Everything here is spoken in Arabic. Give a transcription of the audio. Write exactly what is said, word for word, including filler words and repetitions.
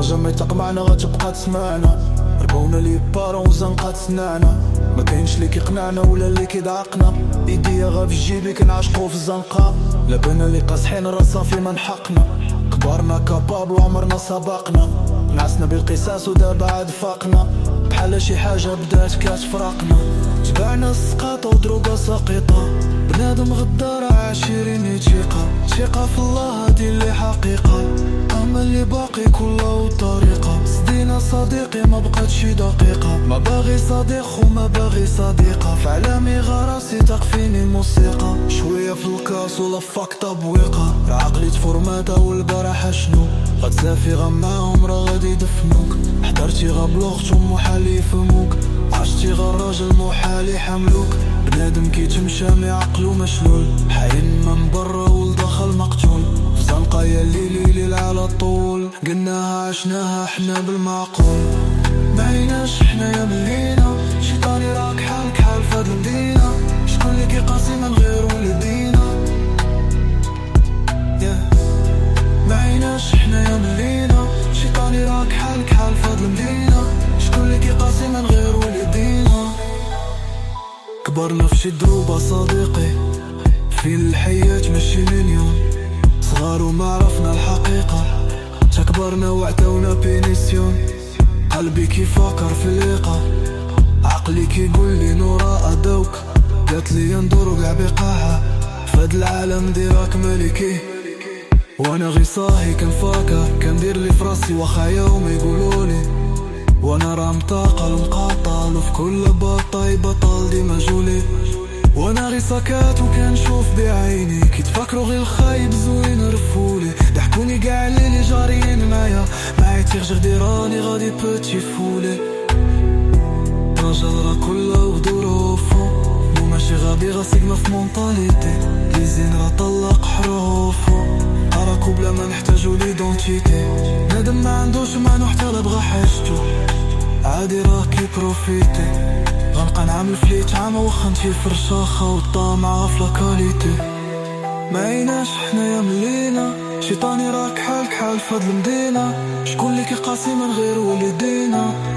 جامي تقمعنا غتبقى تسمعنا. ربونا لي بارون وزنقات سنانا، ما كاينش لي كيقنعنا ولا اللي كيضعقنا. ايديا غا في جيبي كنعشقو في الزنقة، لبنا لي قاصحين راه صافي ما نحقنا. كبرنا كابابل وعمرنا سبقنا، نعسنا بالقصاص ودابا عاد فاقنا. بحال شي حاجة بدات كتفرقنا، تبعنا السقاطة ودروبة ساقطة. بنادم غدار عشرين ثقة، ثقة في الله هادي اللي حقيقة. اما اللي باقي كله طريقة، سدينا صديقي ما بقات شي دقيقة. ما باغي صديق وما باغي صديقة، فعلامي غراسي تقفيني الموسيقى. شوية في الكاس ولا فاك تبويقة، راه عقلي تفورماتا والبارحة شنو. غتسافي غا معاهم راه غادي يدفنوك، حضرتي غا بلوغتهم محال يفهموك. عشتي غا الراجل محال يحملوك، بنادم كيتمشى مي عقلو مشلول. حاين من برا والداخل مقتول، في زنقة يا ليلي ليل على الطول. قلناها عشناها حنا بالمعقول، معيناش حنا يا ملينا. شيطاني راك حالك حال فهاد المدينة، شكون اللي كيقاسي من غير ولدينا. yeah. معيناش حنا يا ملينا، شيطاني راك حالك حال فهاد المدينة، شكون اللي كيقاسي من غير ولدينا. كبرنا في شي دروبة صديقي، في الحياة ماشي مليون. صغار وما عرفنا الحقيقة، تكبرنا وعتاونا بينيسيون. قلبي كيفكر في الليقة، عقلي كيقولي نورا ادوك. قالتلي ندور كاع بقاعة، فهاد العالم ديراك ملكي. وانا غي صاحي كنفكر، كندير لي فراسي واخا يوم يقولولي. وانا راه متاقل ومقاطل، وفي كل بطاي بطل ديما جولي. وانا غي ساكات وكنشوف بعيني، كيتفكروا غير الخايب زوين رفولي. ضحكوني كاع اللي جاريين معايا، معايا تيغجر ديراني غادي بوتي فولي. راجل راه كله وظروفو، مو ماشي غبي غا سيغما في مونطاليتي. لي زين راه طلق حروفو، اراكو بلا ما نحتاجو ليدونتيتي. نادم ما عندوش معنو حتى لا بغا حاجتو، عادي راه كيبروفيتي. غنبقى نعمل فليت عام واخا نتي فرشاخة والطامعة في لاكاليتي. معيناش حنا يا ملينا، شيطاني راك حالك حال فهاد المدينة، شكون اللي كيقاسي من غير وليدينا.